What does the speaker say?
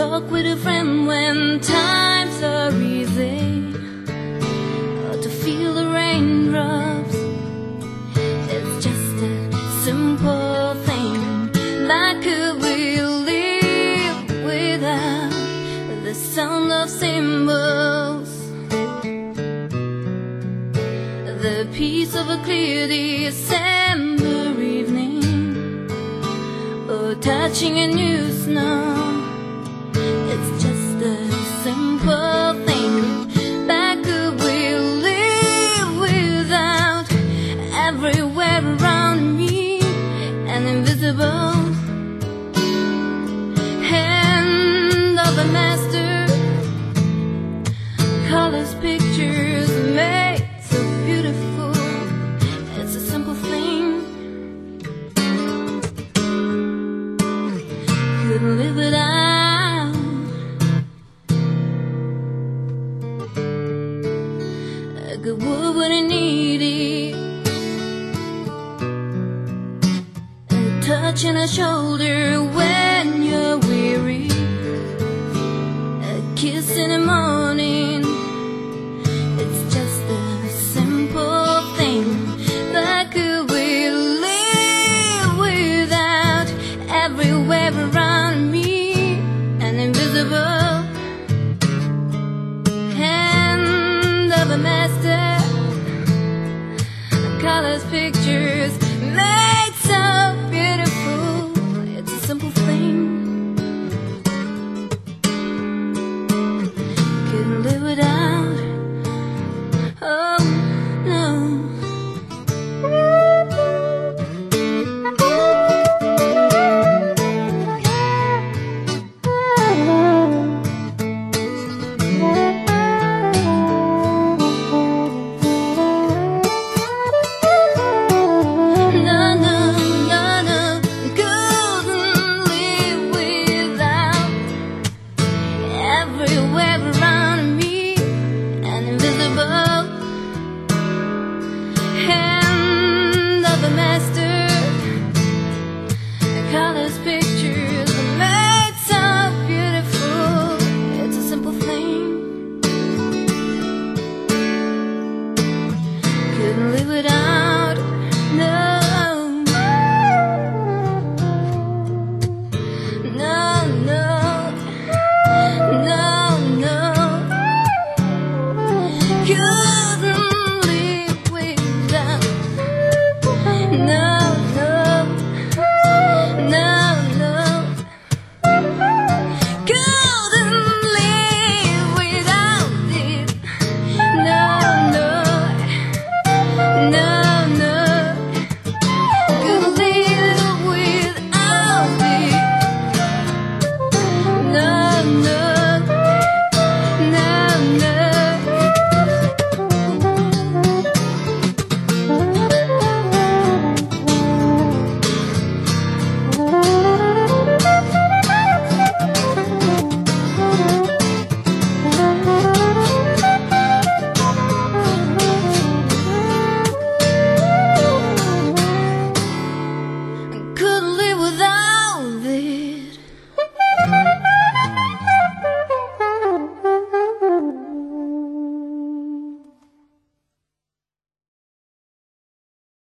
talk with a friend when times are easy, or to feel the raindrops. It's just a simple thing. Like could we live without the sound of cymbals, the peace of a clear December evening, or touching a new snow? It's just a simple thing. That could we live without, everywhere around me, an invisible hand of a master, colors, pictures made so beautiful. It's a simple thing. Couldn't live without. A good word when I need it, a touch on a shoulder when you're weary, a kiss in the morning. It's just a simple thing. That could we live without, everywhere around me, an invisible hand of a master, colors, pictures made so beautiful. It's a simple thing. Couldn't live without.